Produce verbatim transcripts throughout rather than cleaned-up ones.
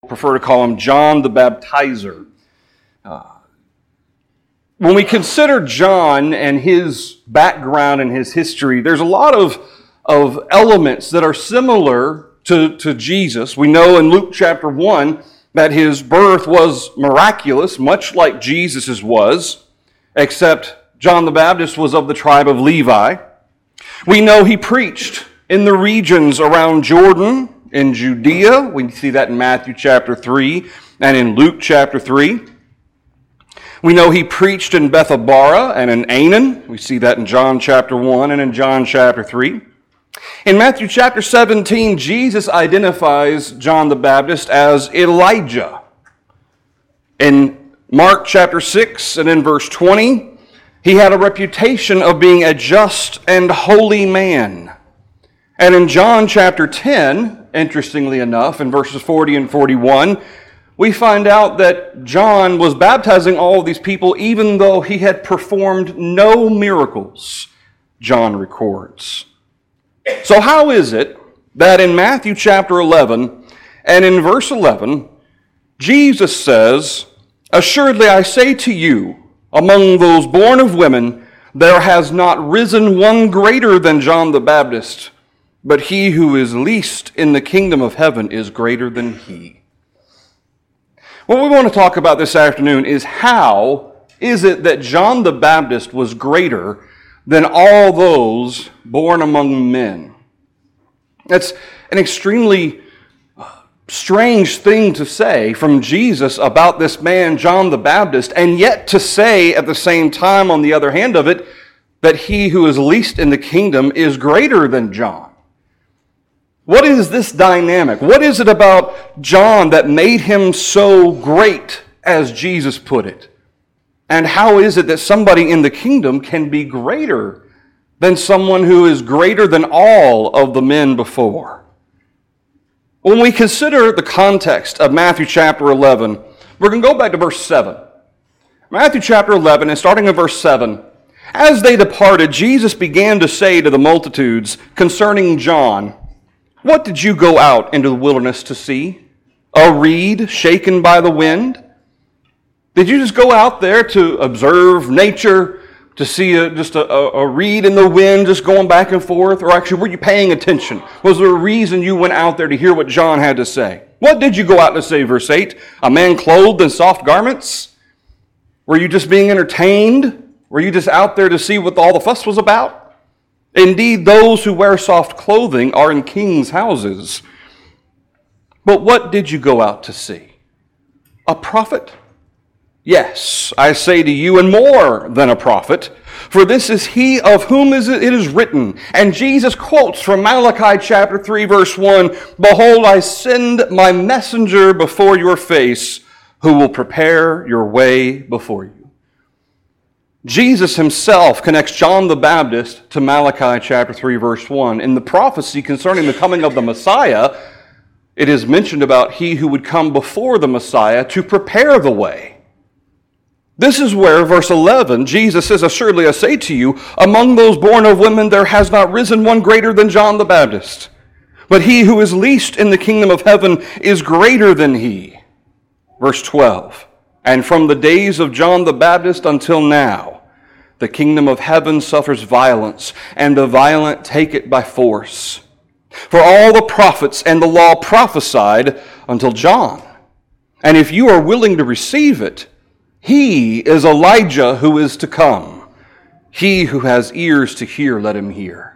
prefer to call him John the Baptizer. Uh, when we consider John and his background and his history, there's a lot of, of elements that are similar to, to Jesus. We know in Luke chapter one that his birth was miraculous, much like Jesus's was, except John the Baptist was of the tribe of Levi. We know he preached in the regions around Jordan, in Judea. We see that in Matthew chapter three and in Luke chapter three. We know he preached in Bethabara and in Aenon. We see that in John chapter one and in John chapter three. In Matthew chapter seventeen, Jesus identifies John the Baptist as Elijah. In Mark chapter six and in verse twenty, he had a reputation of being a just and holy man. And in John chapter ten, interestingly enough, in verses forty and forty-one, we find out that John was baptizing all of these people even though he had performed no miracles, John records. So how is it that in Matthew chapter eleven and in verse eleven, Jesus says, "Assuredly I say to you, among those born of women, there has not risen one greater than John the Baptist, but he who is least in the kingdom of heaven is greater than he." What we want to talk about this afternoon is how is it that John the Baptist was greater than all those born among men? That's an extremely strange thing to say from Jesus about this man, John the Baptist, and yet to say at the same time, on the other hand of it, that he who is least in the kingdom is greater than John. What is this dynamic? What is it about John that made him so great, as Jesus put it? And how is it that somebody in the kingdom can be greater than someone who is greater than all of the men before? When we consider the context of Matthew chapter eleven, we're going to go back to verse seven. Matthew chapter eleven, and starting in verse seven, "As they departed, Jesus began to say to the multitudes concerning John, 'What did you go out into the wilderness to see? A reed shaken by the wind?' Did you just go out there to observe nature, to see a, just a, a reed in the wind just going back and forth? Or actually, were you paying attention? Was there a reason you went out there to hear what John had to say? What did you go out to say?" Verse eight, "A man clothed in soft garments? Were you just being entertained? Were you just out there to see what all the fuss was about? Indeed, those who wear soft clothing are in kings' houses. But what did you go out to see? A prophet? Yes, I say to you, and more than a prophet. For this is he of whom it is written." And Jesus quotes from Malachi chapter three, verse one, "Behold, I send my messenger before your face, who will prepare your way before you." Jesus himself connects John the Baptist to Malachi chapter three, verse one. In the prophecy concerning the coming of the Messiah, it is mentioned about he who would come before the Messiah to prepare the way. This is where, verse eleven, Jesus says, "Assuredly I say to you, among those born of women there has not risen one greater than John the Baptist. But he who is least in the kingdom of heaven is greater than he." Verse twelve, "And from the days of John the Baptist until now, the kingdom of heaven suffers violence, and the violent take it by force. For all the prophets and the law prophesied until John. And if you are willing to receive it, he is Elijah who is to come. He who has ears to hear, let him hear."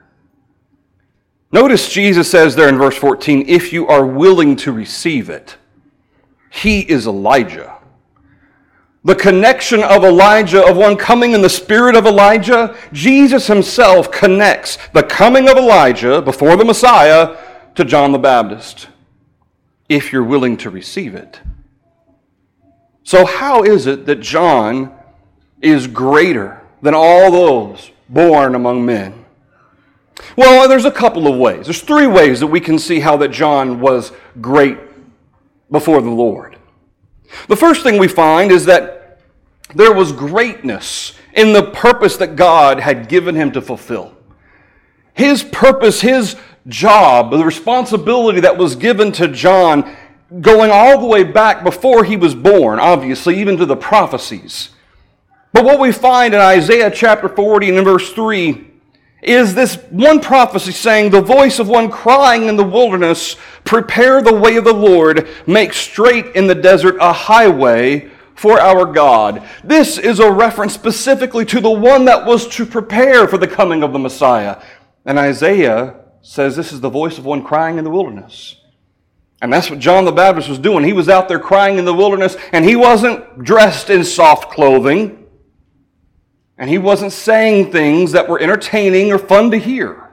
Notice Jesus says there in verse fourteen, "If you are willing to receive it, he is Elijah." The connection of Elijah, of one coming in the spirit of Elijah, Jesus himself connects the coming of Elijah before the Messiah to John the Baptist, if you're willing to receive it. So how is it that John is greater than all those born among men? Well, there's a couple of ways. There's three ways that we can see how that John was great before the Lord. The first thing we find is that there was greatness in the purpose that God had given him to fulfill. His purpose, his job, the responsibility that was given to John going all the way back before he was born, obviously, even to the prophecies. But what we find in Isaiah chapter forty and in verse three is this one prophecy saying, the voice of one crying in the wilderness, prepare the way of the Lord, make straight in the desert a highway for our God. This is a reference specifically to the one that was to prepare for the coming of the Messiah. And Isaiah says this is the voice of one crying in the wilderness. And that's what John the Baptist was doing. He was out there crying in the wilderness, and he wasn't dressed in soft clothing. And he wasn't saying things that were entertaining or fun to hear.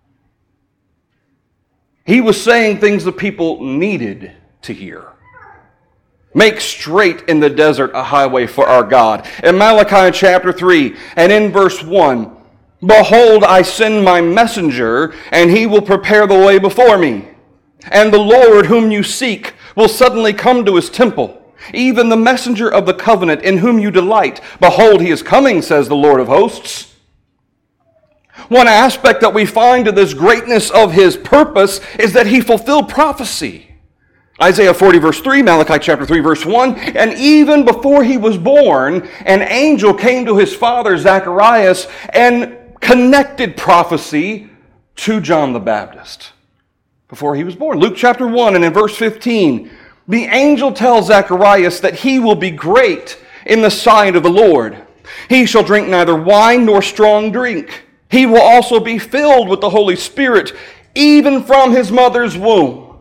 He was saying things that people needed to hear. Make straight in the desert a highway for our God. In Malachi chapter three and in verse one, behold, I send my messenger, and he will prepare the way before me. And the Lord whom you seek will suddenly come to his temple. Even the messenger of the covenant in whom you delight. Behold, he is coming, says the Lord of hosts. One aspect that we find of this greatness of his purpose is that he fulfilled prophecy. Isaiah forty verse three, Malachi chapter three verse one, and even before he was born, an angel came to his father Zacharias and connected prophecy to John the Baptist before he was born. Luke chapter one and in verse fifteen, the angel tells Zacharias that he will be great in the sight of the Lord. He shall drink neither wine nor strong drink. He will also be filled with the Holy Spirit, even from his mother's womb.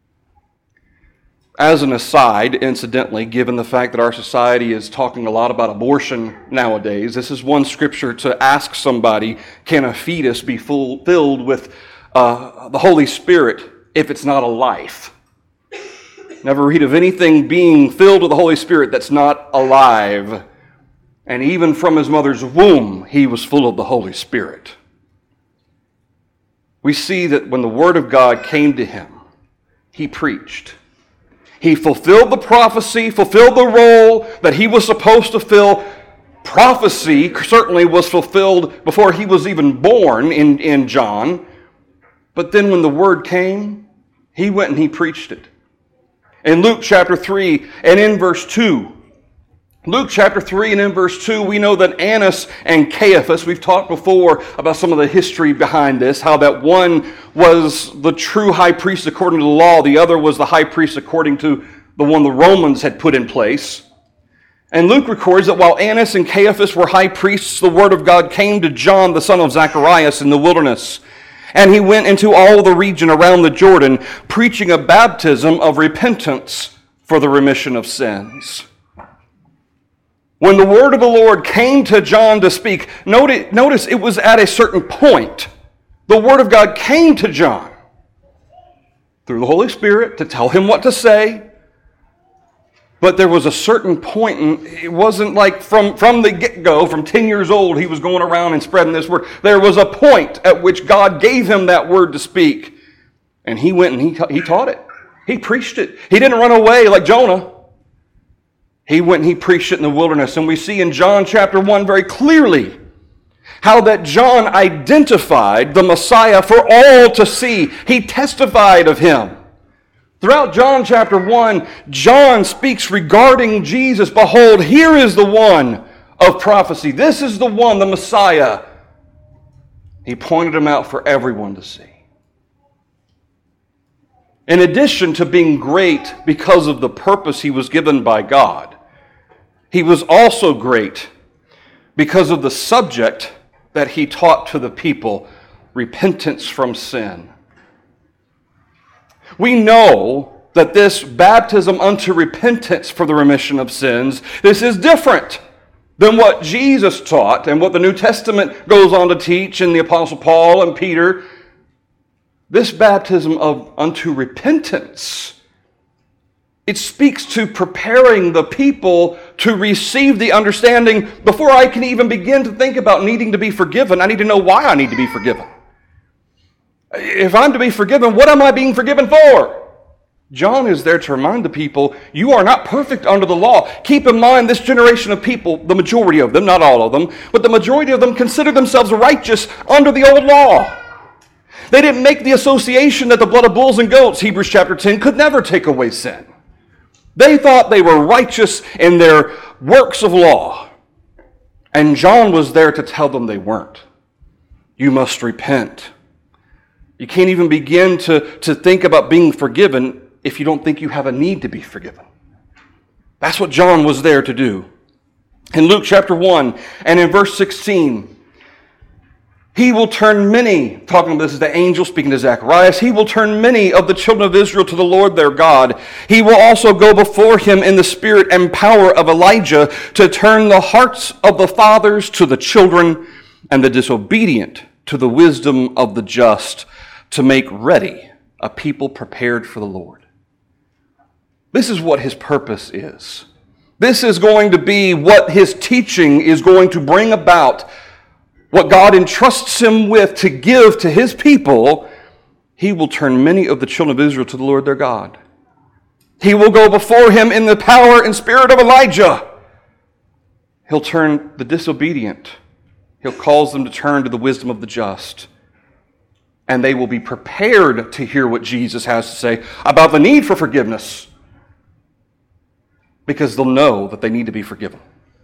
As an aside, incidentally, given the fact that our society is talking a lot about abortion nowadays, this is one scripture to ask somebody, can a fetus be full, filled with uh, the Holy Spirit if it's not a life? Never read of anything being filled with the Holy Spirit that's not alive. And even from his mother's womb, he was full of the Holy Spirit. We see that when the Word of God came to him, he preached. He fulfilled the prophecy, fulfilled the role that he was supposed to fill. Prophecy certainly was fulfilled before he was even born in, in John. But then when the Word came, he went and he preached it. In Luke chapter three and in verse two, Luke chapter three and in verse two, we know that Annas and Caiaphas, we've talked before about some of the history behind this, how that one was the true high priest according to the law, the other was the high priest according to the one the Romans had put in place. And Luke records that while Annas and Caiaphas were high priests, the word of God came to John, the son of Zacharias, in the wilderness. And he went into all the region around the Jordan, preaching a baptism of repentance for the remission of sins. When the word of the Lord came to John to speak, notice it was at a certain point. The word of God came to John through the Holy Spirit to tell him what to say. But there was a certain point, and it wasn't like from, from the get-go, from ten years old, he was going around and spreading this word. There was a point at which God gave him that word to speak. And he went and he, he taught it. He preached it. He didn't run away like Jonah. He went and he preached it in the wilderness. And we see in John chapter one very clearly how that John identified the Messiah for all to see. He testified of him. Throughout John chapter one, John speaks regarding Jesus. Behold, here is the one of prophecy. This is the one, the Messiah. He pointed him out for everyone to see. In addition to being great because of the purpose he was given by God, he was also great because of the subject that he taught to the people, repentance from sin. We know that this baptism unto repentance for the remission of sins, this is different than what Jesus taught and what the New Testament goes on to teach in the Apostle Paul and Peter. This baptism of unto repentance, it speaks to preparing the people to receive the understanding. Before I can even begin to think about needing to be forgiven, I need to know why I need to be forgiven. If I'm to be forgiven, what am I being forgiven for? John is there to remind the people, you are not perfect under the law. Keep in mind, this generation of people, the majority of them, not all of them, but the majority of them consider themselves righteous under the old law. They didn't make the association that the blood of bulls and goats, Hebrews chapter ten, could never take away sin. They thought they were righteous in their works of law. And John was there to tell them they weren't. You must repent. You can't even begin to, to think about being forgiven if you don't think you have a need to be forgiven. That's what John was there to do. In Luke chapter one and in verse sixteen, he will turn many, talking about this is the angel speaking to Zacharias, he will turn many of the children of Israel to the Lord their God. He will also go before him in the spirit and power of Elijah to turn the hearts of the fathers to the children and the disobedient to the wisdom of the just, to make ready a people prepared for the Lord. This is what his purpose is. This is going to be what his teaching is going to bring about. What God entrusts him with to give to his people, he will turn many of the children of Israel to the Lord their God. He will go before him in the power and spirit of Elijah. He'll turn the disobedient. He'll cause them to turn to the wisdom of the just. And they will be prepared to hear what Jesus has to say about the need for forgiveness, because they'll know that they need to be forgiven.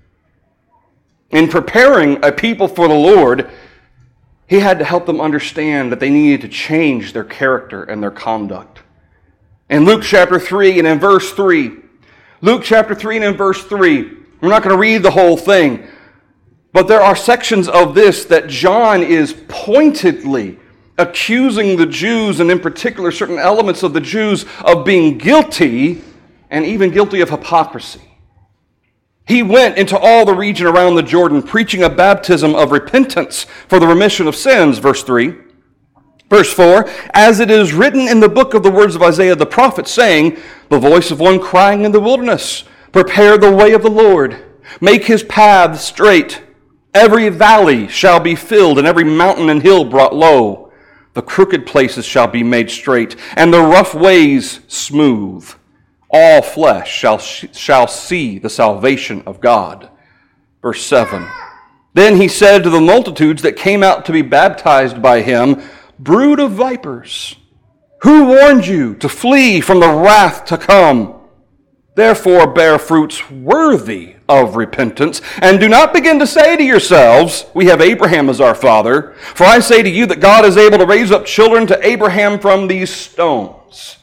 In preparing a people for the Lord, he had to help them understand that they needed to change their character and their conduct. In Luke chapter three and in verse three, Luke chapter three and in verse three, we're not going to read the whole thing, but there are sections of this that John is pointedly accusing the Jews, and in particular certain elements of the Jews, of being guilty and even guilty of hypocrisy. He went into all the region around the Jordan, preaching a baptism of repentance for the remission of sins, verse three. Verse four, as it is written in the book of the words of Isaiah the prophet, saying, the voice of one crying in the wilderness, prepare the way of the Lord, make his paths straight. Every valley shall be filled, and every mountain and hill brought low. The crooked places shall be made straight, and the rough ways smooth. All flesh shall, shall see the salvation of God. Verse seven. Then he said to the multitudes that came out to be baptized by him, brood of vipers, who warned you to flee from the wrath to come? Therefore bear fruits worthy of repentance, and do not begin to say to yourselves, we have Abraham as our father. For I say to you that God is able to raise up children to Abraham from these stones.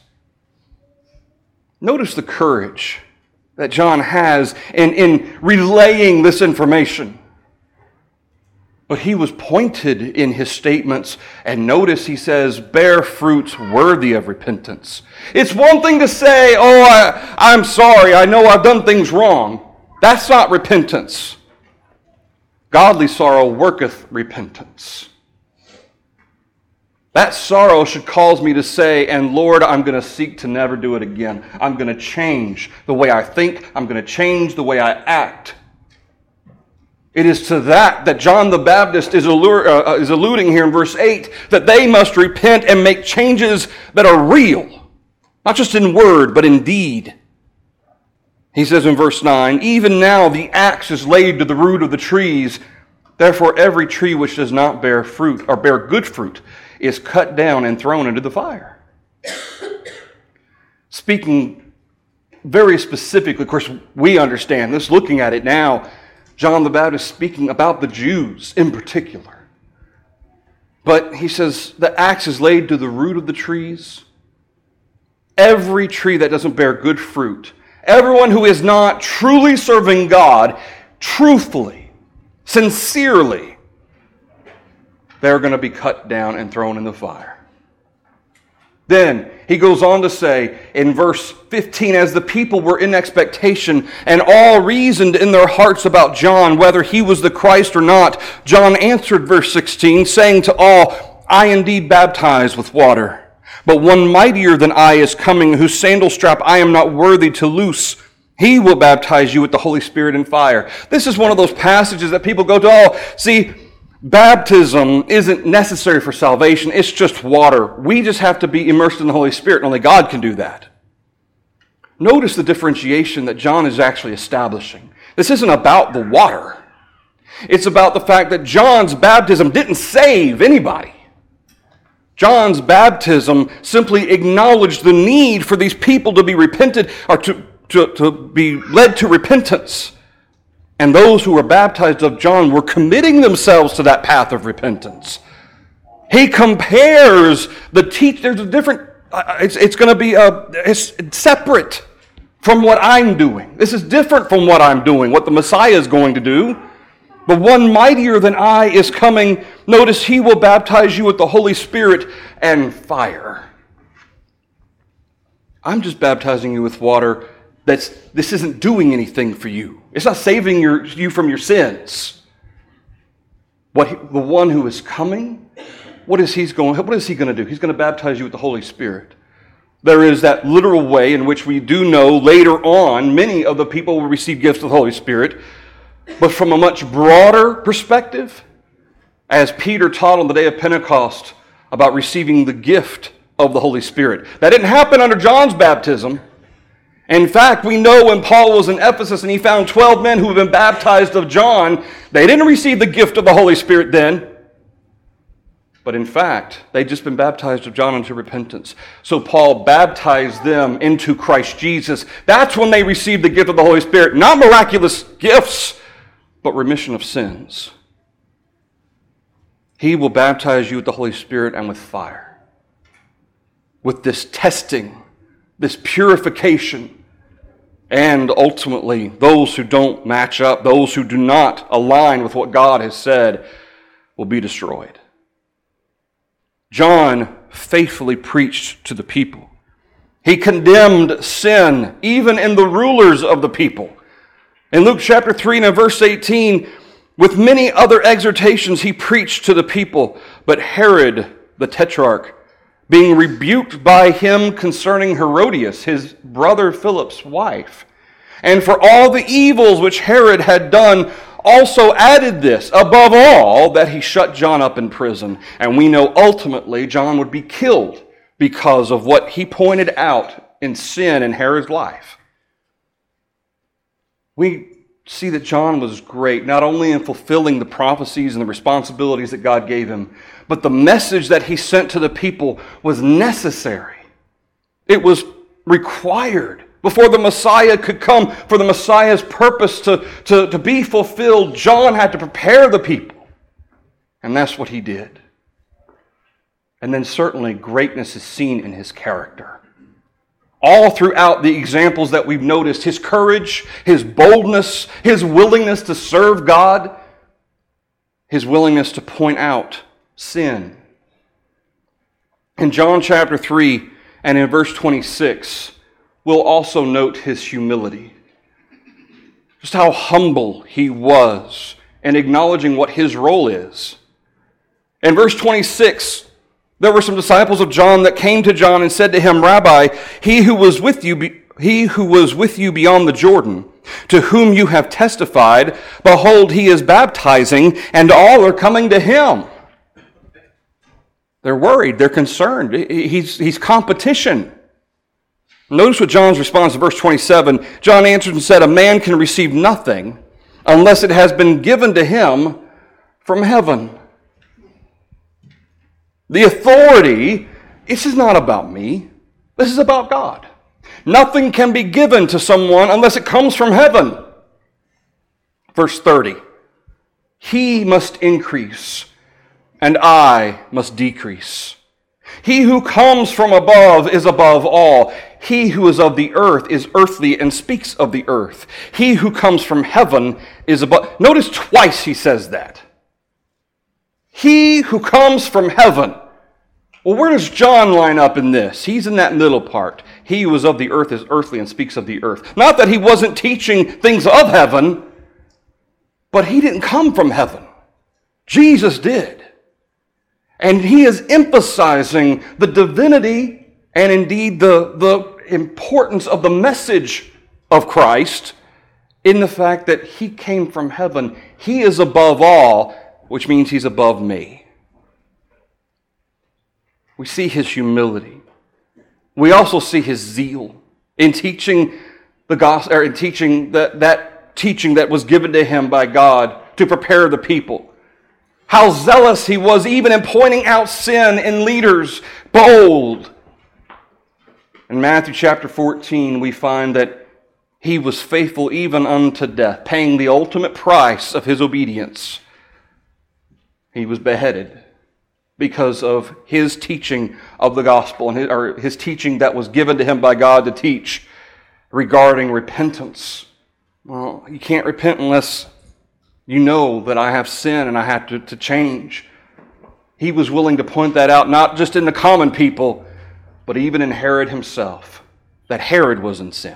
Notice the courage that John has in, in relaying this information. But he was pointed in his statements, and notice he says, bear fruits worthy of repentance. It's one thing to say, oh, I, I'm sorry, I know I've done things wrong. That's not repentance. Godly sorrow worketh repentance. That sorrow should cause me to say, and Lord, I'm going to seek to never do it again. I'm going to change the way I think. I'm going to change the way I act. It is to that that John the Baptist is, allure, uh, is alluding here in verse eight, that they must repent and make changes that are real, not just in word, but in deed. He says in verse nine, even now the axe is laid to the root of the trees. Therefore every tree which does not bear fruit, or bear good fruit, is cut down and thrown into the fire. Speaking very specifically, of course, we understand this, looking at it now, John the Baptist speaking about the Jews in particular. But he says, the axe is laid to the root of the trees. Every tree that doesn't bear good fruit, everyone who is not truly serving God, truthfully, sincerely, they're going to be cut down and thrown in the fire. Then he goes on to say in verse fifteen, as the people were in expectation and all reasoned in their hearts about John, whether he was the Christ or not, John answered, verse sixteen, saying to all, I indeed baptize with water, but one mightier than I is coming, whose sandal strap I am not worthy to loose. He will baptize you with the Holy Spirit and fire. This is one of those passages that people go to, oh, see, baptism isn't necessary for salvation. It's just water. We just have to be immersed in the Holy Spirit, and only God can do that. Notice the differentiation that John is actually establishing. This isn't about the water. It's about the fact that John's baptism didn't save anybody. John's baptism simply acknowledged the need for these people to be repented, or to, to, to be led to repentance. And those who were baptized of John were committing themselves to that path of repentance. He compares the teach. There's a different. It's, it's going to be a, it's separate from what I'm doing. This is different from what I'm doing, what the Messiah is going to do. But one mightier than I is coming. Notice he will baptize you with the Holy Spirit and fire. I'm just baptizing you with water. That's this isn't doing anything for you. It's not saving your, you from your sins. What he, the one who is coming, what is he going? What is he going to do? He's going to baptize you with the Holy Spirit. There is that literal way in which we do know later on many of the people will receive gifts of the Holy Spirit. But from a much broader perspective, as Peter taught on the day of Pentecost about receiving the gift of the Holy Spirit. That didn't happen under John's baptism. In fact, we know when Paul was in Ephesus and he found twelve men who had been baptized of John, they didn't receive the gift of the Holy Spirit then. But in fact, they'd just been baptized of John unto repentance. So Paul baptized them into Christ Jesus. That's when they received the gift of the Holy Spirit. Not miraculous gifts, but remission of sins. He will baptize you with the Holy Spirit and with fire. With this testing, this purification, and ultimately those who don't match up, those who do not align with what God has said, will be destroyed. John faithfully preached to the people. He condemned sin, even in the rulers of the people. In Luke chapter three and in verse eighteen, with many other exhortations he preached to the people. But Herod, the tetrarch, being rebuked by him concerning Herodias, his brother Philip's wife, and for all the evils which Herod had done, also added this, above all, that he shut John up in prison. And we know ultimately John would be killed because of what he pointed out in sin in Herod's life. We see that John was great, not only in fulfilling the prophecies and the responsibilities that God gave him, but the message that he sent to the people was necessary. It was required. Before the Messiah could come, for the Messiah's purpose to, to, to be fulfilled, John had to prepare the people. And that's what he did. And then certainly greatness is seen in his character. All throughout the examples that we've noticed, his courage, his boldness, his willingness to serve God, his willingness to point out sin. In John chapter three and in verse twenty-six, we'll also note his humility. Just how humble he was in acknowledging what his role is. In verse twenty-six, there were some disciples of John that came to John and said to him, Rabbi, he who was with you, be, he who was with you beyond the Jordan, to whom you have testified, behold, he is baptizing, and all are coming to him. They're worried. They're concerned. He's, he's competition. Notice what John's response in verse twenty-seven. John answered and said, a man can receive nothing unless it has been given to him from heaven. The authority, this is not about me. This is about God. Nothing can be given to someone unless it comes from heaven. Verse thirty. He must increase, and I must decrease. He who comes from above is above all. He who is of the earth is earthly and speaks of the earth. He who comes from heaven is above. Notice twice he says that. He who comes from heaven. Well, where does John line up in this? He's in that middle part. He who is of the earth is earthly and speaks of the earth. Not that he wasn't teaching things of heaven, but he didn't come from heaven. Jesus did. And he is emphasizing the divinity and indeed the, the importance of the message of Christ in the fact that he came from heaven. He is above all, which means he's above me. We see his humility. We also see his zeal in teaching the gospel, or in teaching that, that teaching that was given to him by God to prepare the people. how zealous he was even in pointing out sin in leaders, bold. In Matthew chapter fourteen, we find that he was faithful even unto death, paying the ultimate price of his obedience. He was beheaded because of his teaching of the gospel, and his, or his teaching that was given to him by God to teach regarding repentance. Well, you can't repent unless you know that I have sin and I have to, to change. He was willing to point that out, not just in the common people, but even in Herod himself, that Herod was in sin.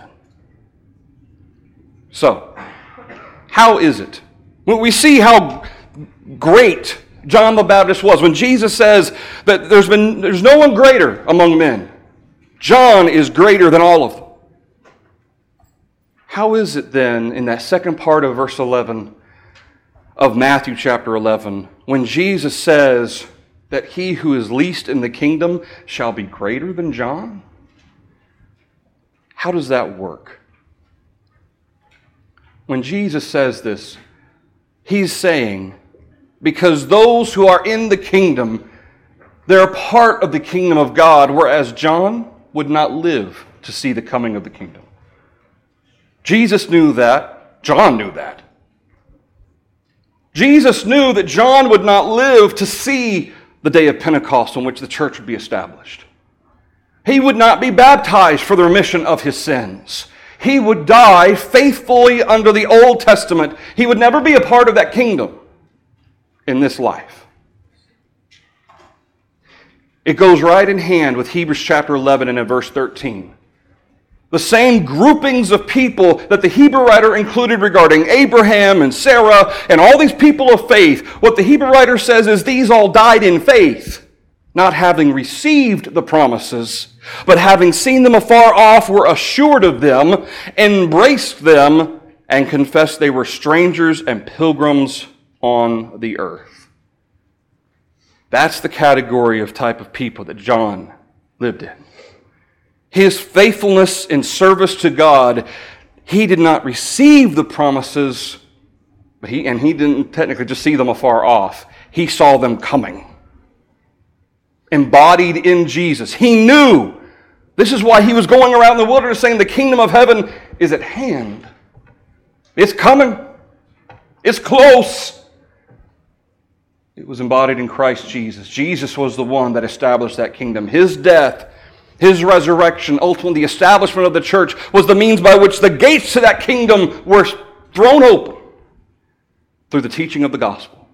So, how is it? Well, we see how great John the Baptist was. When Jesus says that there's been there's no one greater among men, John is greater than all of them. How is it then in that second part of verse eleven of Matthew chapter eleven, when Jesus says that he who is least in the kingdom shall be greater than John? How does that work? When Jesus says this, he's saying, because those who are in the kingdom, they're part of the kingdom of God, whereas John would not live to see the coming of the kingdom. Jesus knew that. John knew that. Jesus knew that John would not live to see the day of Pentecost on which the church would be established. He would not be baptized for the remission of his sins. He would die faithfully under the Old Testament. He would never be a part of that kingdom in this life. It goes right in hand with Hebrews chapter eleven and in verse thirteen. The same groupings of people that the Hebrew writer included regarding Abraham and Sarah and all these people of faith, what the Hebrew writer says is these all died in faith, not having received the promises, but having seen them afar off, were assured of them, embraced them, and confessed they were strangers and pilgrims on the earth. That's the category of type of people that John lived in. His faithfulness in service to God, he did not receive the promises, but he and he didn't technically just see them afar off. He saw them coming. Embodied in Jesus. He knew. This is why he was going around the wilderness saying the kingdom of heaven is at hand. It's coming. It's close. It was embodied in Christ Jesus. Jesus was the one that established that kingdom. His death, his resurrection, ultimately the establishment of the church, was the means by which the gates to that kingdom were thrown open through the teaching of the gospel.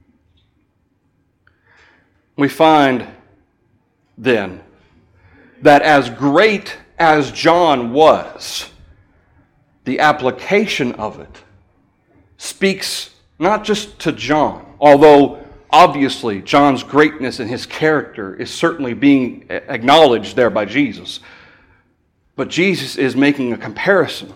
We find then that as great as John was, the application of it speaks not just to John, although obviously John's greatness and his character is certainly being acknowledged there by Jesus, but Jesus is making a comparison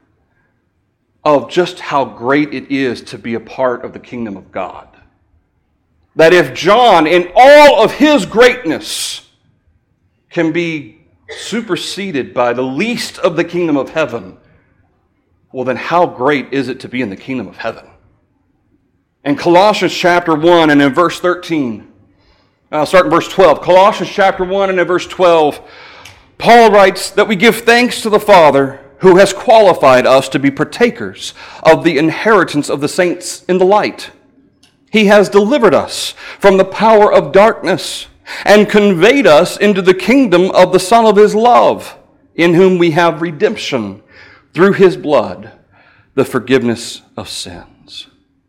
of just how great it is to be a part of the kingdom of God. That if John, in all of his greatness, can be superseded by the least of the kingdom of heaven, well then how great is it to be in the kingdom of heaven? In Colossians chapter one and in verse thirteen, I'll start in verse twelve. Colossians chapter one and in verse twelve, Paul writes that we give thanks to the Father who has qualified us to be partakers of the inheritance of the saints in the light. He has delivered us from the power of darkness and conveyed us into the kingdom of the Son of His love, in whom we have redemption through His blood, the forgiveness of sins.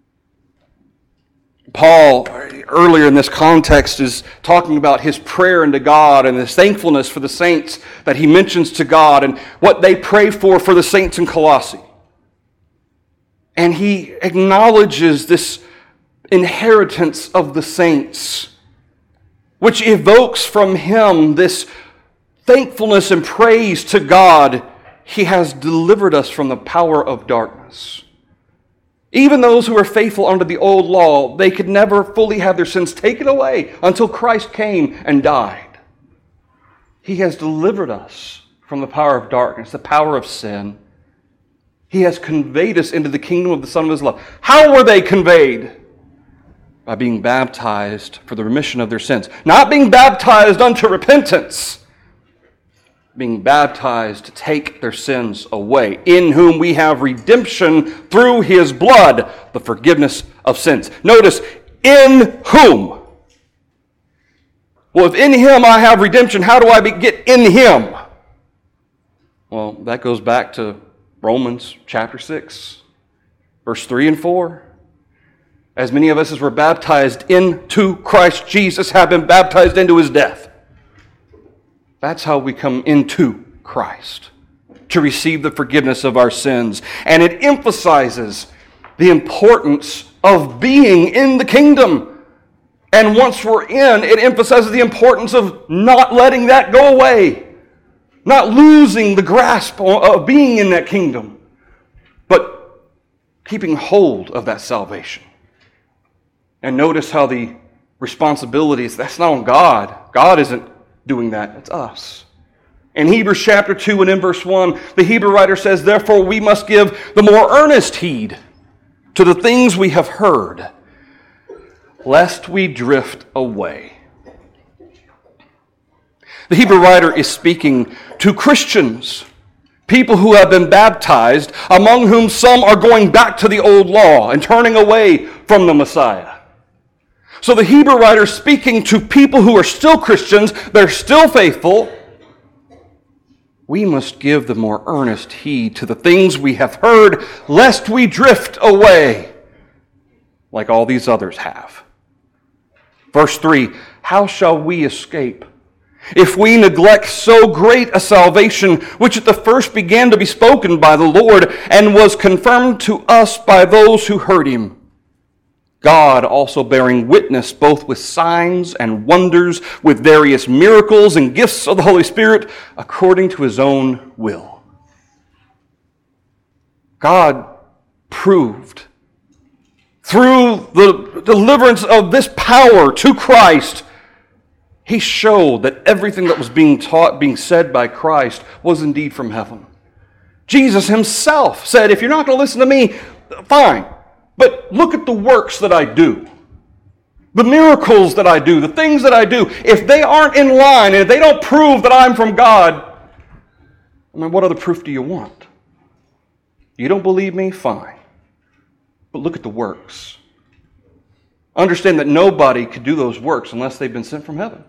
Paul, earlier in this context, is talking about his prayer unto God and his thankfulness for the saints that he mentions to God and what they pray for for the saints in Colossae. And he acknowledges this inheritance of the saints, which evokes from him this thankfulness and praise to God. He has delivered us from the power of darkness. Even those who were faithful under the old law, they could never fully have their sins taken away until Christ came and died. He has delivered us from the power of darkness, the power of sin. He has conveyed us into the kingdom of the Son of His love. How were they conveyed? by being baptized for the remission of their sins. Not being baptized unto repentance, being baptized to take their sins away, in whom we have redemption through his blood, the forgiveness of sins. Notice, in whom. Well, if in him I have redemption, how do I be, get in him? Well, that goes back to Romans chapter six, verse three and four. As many of us as were baptized into Christ Jesus have been baptized into his death. That's how we come into Christ, to receive the forgiveness of our sins. And it emphasizes the importance of being in the kingdom. And once we're in, it emphasizes the importance of not letting that go away, not losing the grasp of being in that kingdom, but keeping hold of that salvation. And notice how the responsibilities, that's not on God. God isn't doing that. It's us. In Hebrews chapter two and in verse one, the Hebrew writer says, therefore we must give the more earnest heed to the things we have heard, lest we drift away. The Hebrew writer is speaking to Christians, people who have been baptized, among whom some are going back to the old law and turning away from the Messiah. So the Hebrew writer is speaking to people who are still Christians, they're still faithful. We must give the more earnest heed to the things we have heard, lest we drift away, like all these others have. Verse three, how shall we escape if we neglect so great a salvation, which at the first began to be spoken by the Lord, and was confirmed to us by those who heard him? God also bearing witness both with signs and wonders, with various miracles and gifts of the Holy Spirit, according to his own will. God proved through the deliverance of this power to Christ, he showed that everything that was being taught, being said by Christ, was indeed from heaven. Jesus himself said, if you're not going to listen to me, fine. But look at the works that I do. The miracles that I do, the things that I do. If they aren't in line and if they don't prove that I'm from God, I mean, what other proof do you want? You don't believe me? Fine. But look at the works. Understand that nobody could do those works unless they've been sent from heaven.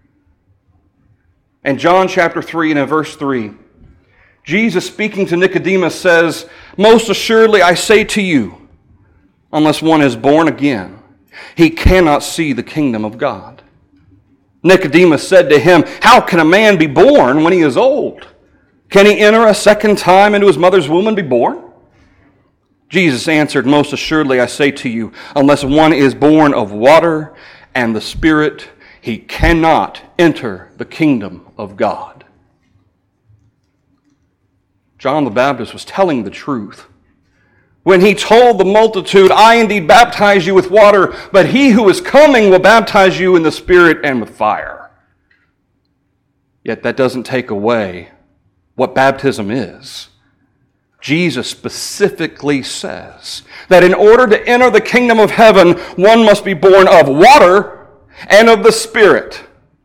And John chapter three and in verse three, Jesus speaking to Nicodemus says, most assuredly I say to you, unless one is born again, he cannot see the kingdom of God. Nicodemus said to him, how can a man be born when he is old? Can he enter a second time into his mother's womb and be born? Jesus answered, most assuredly I say to you, unless one is born of water and the Spirit, he cannot enter the kingdom of God. John the Baptist was telling the truth when he told the multitude, I indeed baptize you with water, but he who is coming will baptize you in the Spirit and with fire. Yet that doesn't take away what baptism is. Jesus specifically says that in order to enter the kingdom of heaven, one must be born of water and of the Spirit.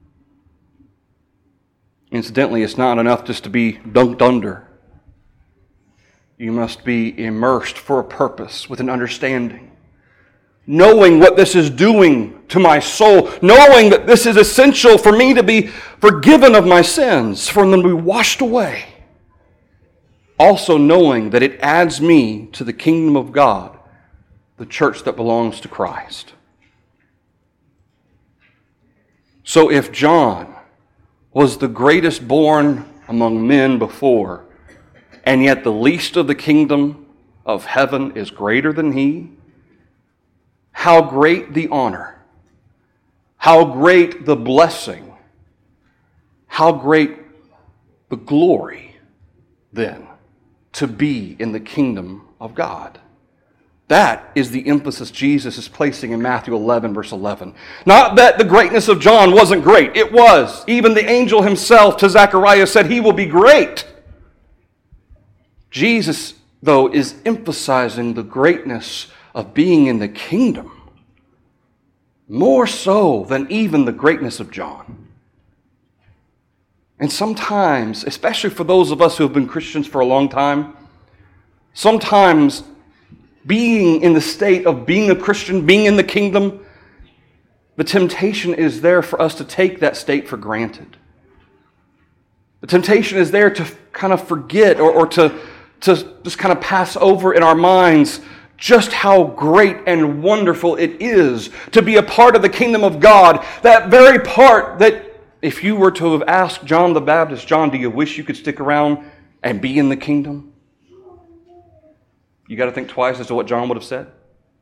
Incidentally, it's not enough just to be dunked under. You must be immersed for a purpose with an understanding. Knowing what this is doing to my soul. Knowing that this is essential for me to be forgiven of my sins, for them to be washed away. Also knowing that it adds me to the kingdom of God, the church that belongs to Christ. So if John was the greatest born among men before, and yet the least of the kingdom of heaven is greater than he, how great the honor, how great the blessing, how great the glory, then, to be in the kingdom of God. That is the emphasis Jesus is placing in Matthew eleven, verse eleven. Not that the greatness of John wasn't great. It was. Even the angel himself to Zechariah said he will be great. Jesus, though, is emphasizing the greatness of being in the kingdom. more so than even the greatness of John. And sometimes, especially for those of us who have been Christians for a long time, sometimes being in the state of being a Christian, being in the kingdom, the temptation is there for us to take that state for granted. The temptation is there to kind of forget or, or to, to just kind of pass over in our minds just how great and wonderful it is to be a part of the kingdom of God. That very part that if you were to have asked John the Baptist, John, do you wish you could stick around and be in the kingdom? You got to think twice as to what John would have said.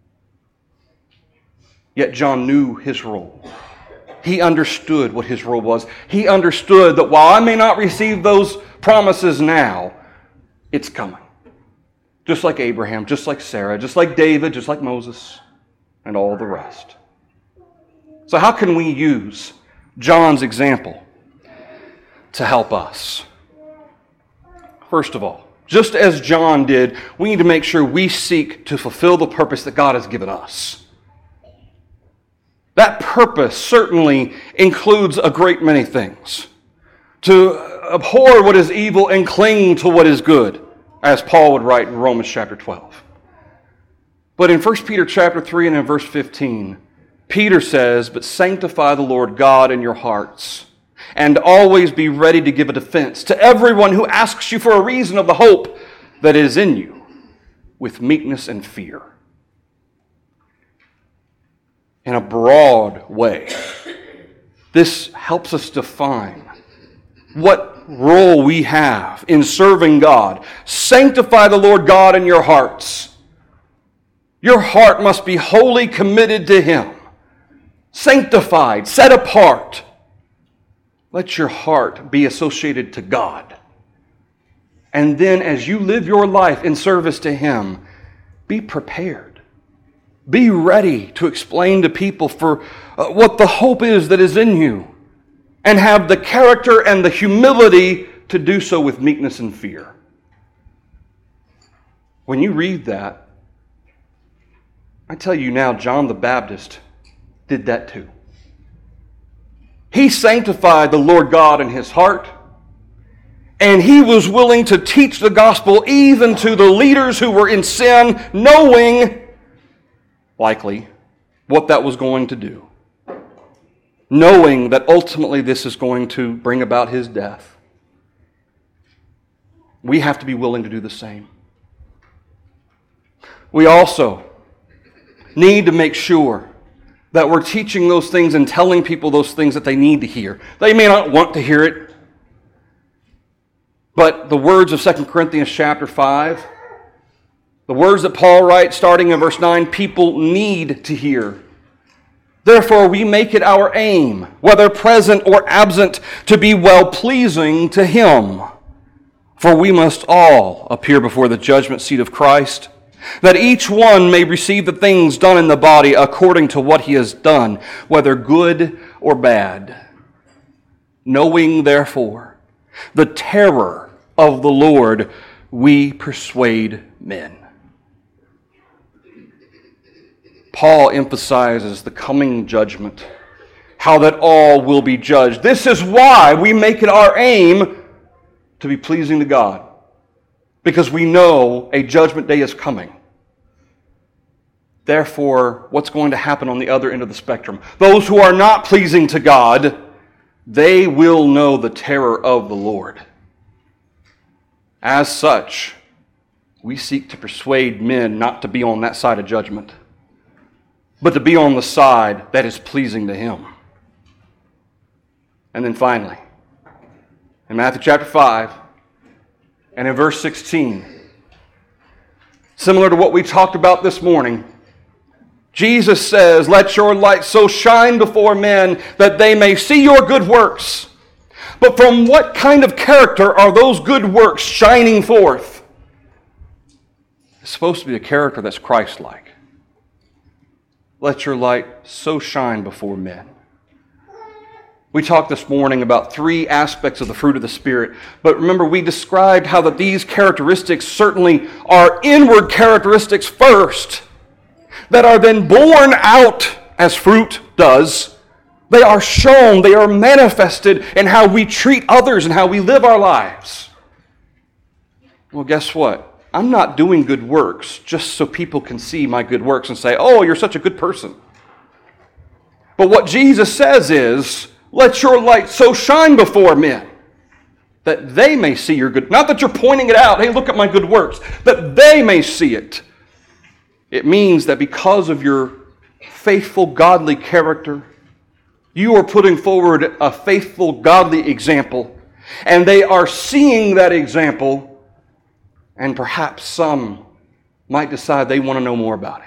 Yet John knew his role. He understood what his role was. He understood that while I may not receive those promises now, it's coming. Just like Abraham, just like Sarah, just like David, just like Moses, and all the rest. So how can we use John's example to help us? First of all, just as John did, we need to make sure we seek to fulfill the purpose that God has given us. That purpose certainly includes a great many things. To abhor what is evil and cling to what is good, as Paul would write in Romans chapter twelve. But in First Peter chapter three and in verse fifteen, Peter says, "But sanctify the Lord God in your hearts, and always be ready to give a defense to everyone who asks you for a reason of the hope that is in you, with meekness and fear." In a broad way, this helps us define what role we have in serving God. Sanctify the Lord God in your hearts. Your heart must be wholly committed to Him. Sanctified, set apart. Let your heart be associated to God. And then as you live your life in service to Him, be prepared. Be ready to explain to people for uh, what the hope is that is in you, and have the character and the humility to do so with meekness and fear. When you read that, I tell you now, John the Baptist did that too. He sanctified the Lord God in his heart, and he was willing to teach the gospel even to the leaders who were in sin, knowing likely what that was going to do. Knowing that ultimately this is going to bring about his death. We have to be willing to do the same. We also need to make sure that we're teaching those things and telling people those things that they need to hear. They may not want to hear it, but the words of Second Corinthians chapter five, the words that Paul writes starting in verse nine, people need to hear. Therefore, we make it our aim, whether present or absent, to be well-pleasing to Him. For we must all appear before the judgment seat of Christ, that each one may receive the things done in the body according to what he has done, whether good or bad. Knowing, therefore, the terror of the Lord, we persuade men. Paul emphasizes the coming judgment, how that all will be judged. This is why we make it our aim to be pleasing to God, because we know a judgment day is coming. Therefore, what's going to happen on the other end of the spectrum? Those who are not pleasing to God, they will know the terror of the Lord. As such, we seek to persuade men not to be on that side of judgment, but to be on the side that is pleasing to Him. And then finally, in Matthew chapter five, and in verse sixteen, similar to what we talked about this morning, Jesus says, "Let your light so shine before men that they may see your good works." But from what kind of character are those good works shining forth? It's supposed to be a character that's Christ-like. Let your light so shine before men. We talked this morning about three aspects of the fruit of the Spirit. But remember, we described how that these characteristics certainly are inward characteristics first, that are then born out as fruit does. They are shown, they are manifested in how we treat others and how we live our lives. Well, guess what? I'm not doing good works just so people can see my good works and say, oh, you're such a good person. But what Jesus says is, let your light so shine before men that they may see your good. Not that you're pointing it out, hey, look at my good works, that they may see it. It means that because of your faithful, godly character, you are putting forward a faithful, godly example, and they are seeing that example, and perhaps some might decide they want to know more about it.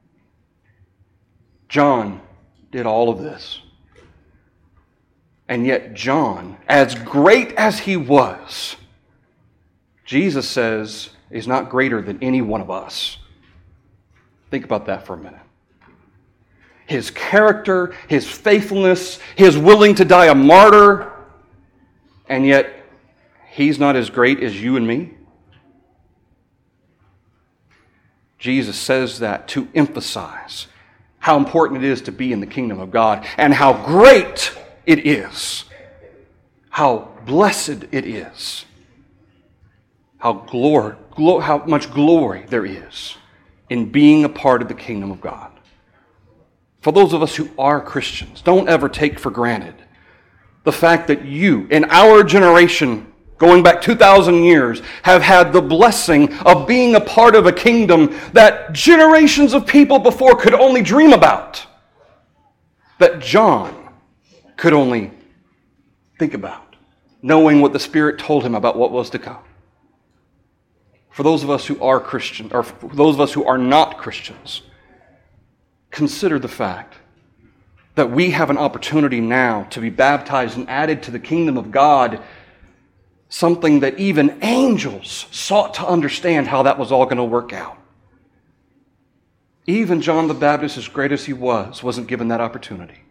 John did all of this. And yet John, as great as he was, Jesus says is not greater than any one of us. Think about that for a minute. His character, his faithfulness, his willing to die a martyr, and yet he's not as great as you and me. Jesus says that to emphasize how important it is to be in the kingdom of God and how great it is, how blessed it is, how, glory, glo- how much glory there is in being a part of the kingdom of God. For those of us who are Christians, don't ever take for granted the fact that you, in our generation, going back two thousand years, have had the blessing of being a part of a kingdom that generations of people before could only dream about, that John could only think about, knowing what the Spirit told him about what was to come. For those of us who are Christian, or for those of us who are not Christians, consider the fact that we have an opportunity now to be baptized and added to the kingdom of God, something that even angels sought to understand how that was all going to work out. Even John the Baptist, as great as he was, wasn't given that opportunity.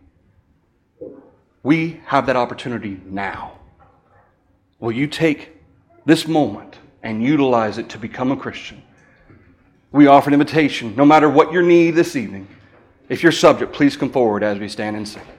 We have that opportunity now. Will you take this moment and utilize it to become a Christian? We offer an invitation, no matter what your need this evening. If you're subject, please come forward as we stand and sing.